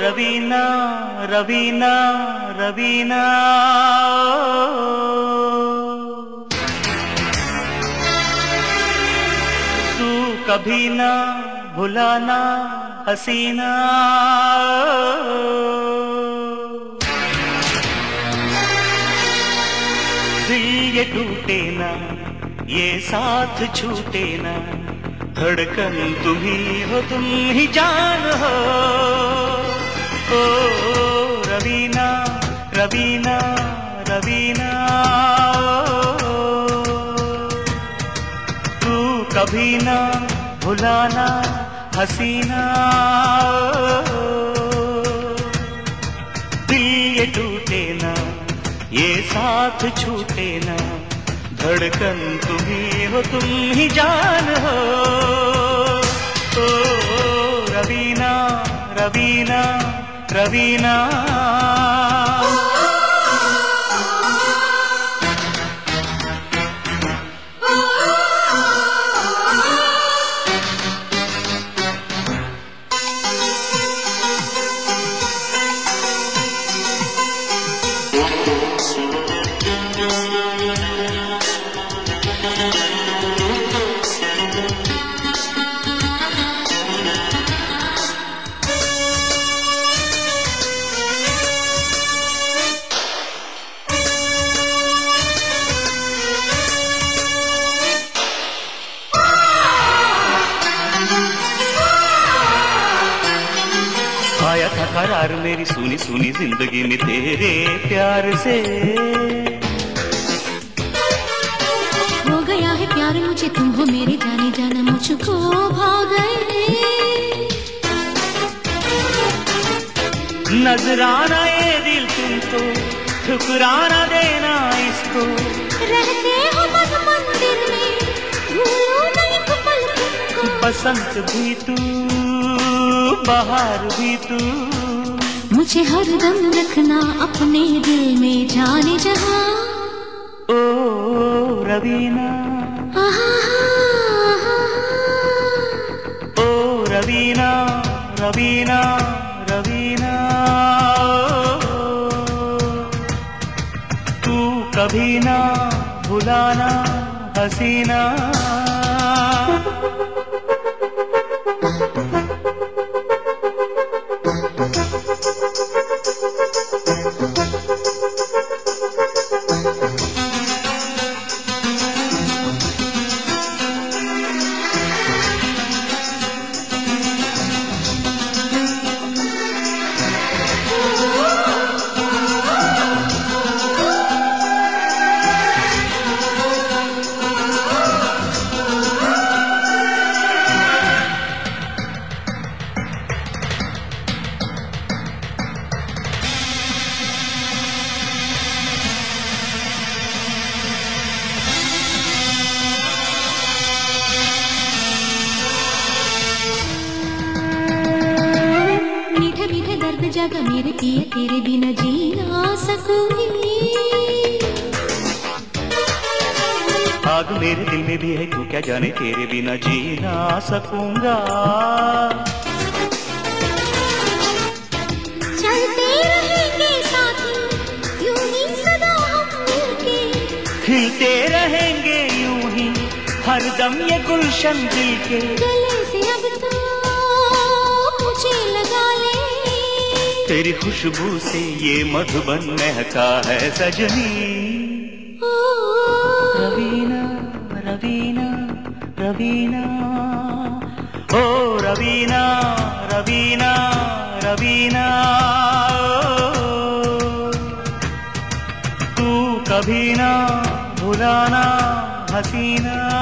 रवीना रवीना रवीना तू कभी ना भुलाना हसीना। दिल ये टूटे ना ये साथ छूटे ना, धड़कन तुम ही हो तुम ही जान हो। ओ रवीना रवीना रवीना तू कभी ना भुलाना हसीना। दिल ये टूटे ना ये साथ छूटे ना, धड़कन तुम ही हो तुम ही जान हो। ओ रवीना रवीना रवीना आया था करार मेरी सुनी सुनी जिंदगी में तेरे प्यार से। हो गया है प्यार मुझे तुम हो मेरे जाने जाना मुझको भा गए। नजराना ये दिल तुमको ठुकराना देना इसको। रहते हो मन मंदिर में भूलो नहीं एक पल तुमको। बसंत भी तू बाहर भी तू, मुझे हर दम रखना अपने दिल में जाने जहां। ओ रवीना ओ रवीना रवीना रवीना तू कभी ना भुलाना हसीना। जगा मेरे पिए तेरे बिना जी ना सकूंगी। आग मेरे दिल में भी है तू क्या जाने तेरे बिना जी ना सकूंगा। चलते रहेंगे साथी यूं ही सदा हम मिलके। खिलते रहेंगे यूं ही हरदम ये गुलशन दिल के। गले से अब तो मुझे लगा ले, तेरी खुशबू से ये मधुबन महका है सजनी। ओ रवीना रवीना रवीना ओ रवीना रवीना रवीना तू कभी ना भुलाना हसीना।